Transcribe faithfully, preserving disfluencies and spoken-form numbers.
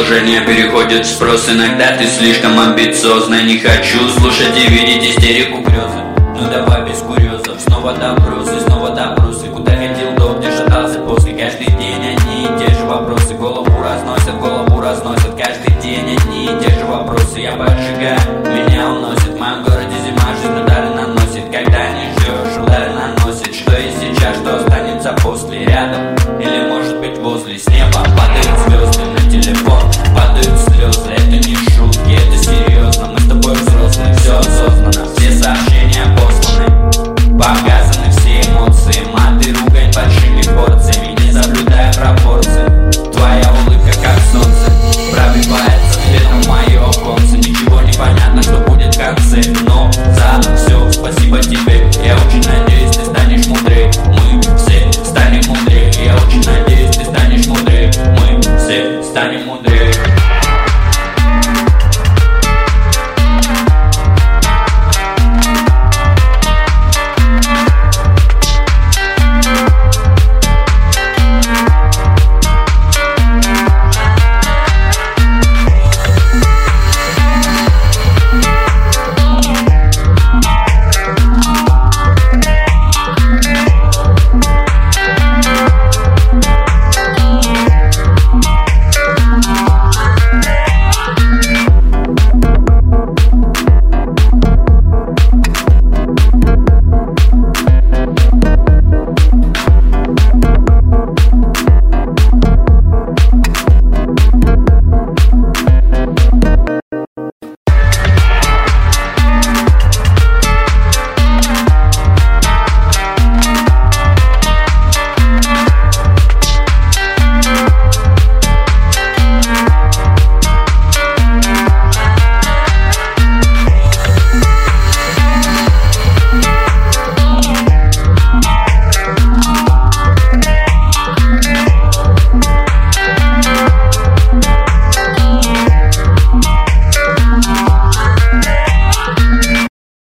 предложения переходят в спрос. Иногда ты слишком амбициозна. Не хочу слушать и видеть истерику грезы. Ну давай без курьезов. Снова допросы, снова допросы. Куда ходил дом, где шатался после. Каждый день одни и те же вопросы. Голову разносят, голову разносят. Каждый день одни и те же вопросы. Я поджигаю, меня уносит. В моем городе зима, жизнь удары наносит. Когда не ждешь, удары наносит. Что есть сейчас, что останется после? Рядом или может быть возле. С неба падают звезды на телефон, падают слезы. Это не шутки, это серьезно. Мы с тобой взрослые, все осознанно. Все сообщения посланы, показаны все эмоции. Маты, ругань большими порциями, не соблюдая пропорции. Твоя улыбка как солнце пробивается светом в мое оконце. Ничего не понятно, что будет в конце.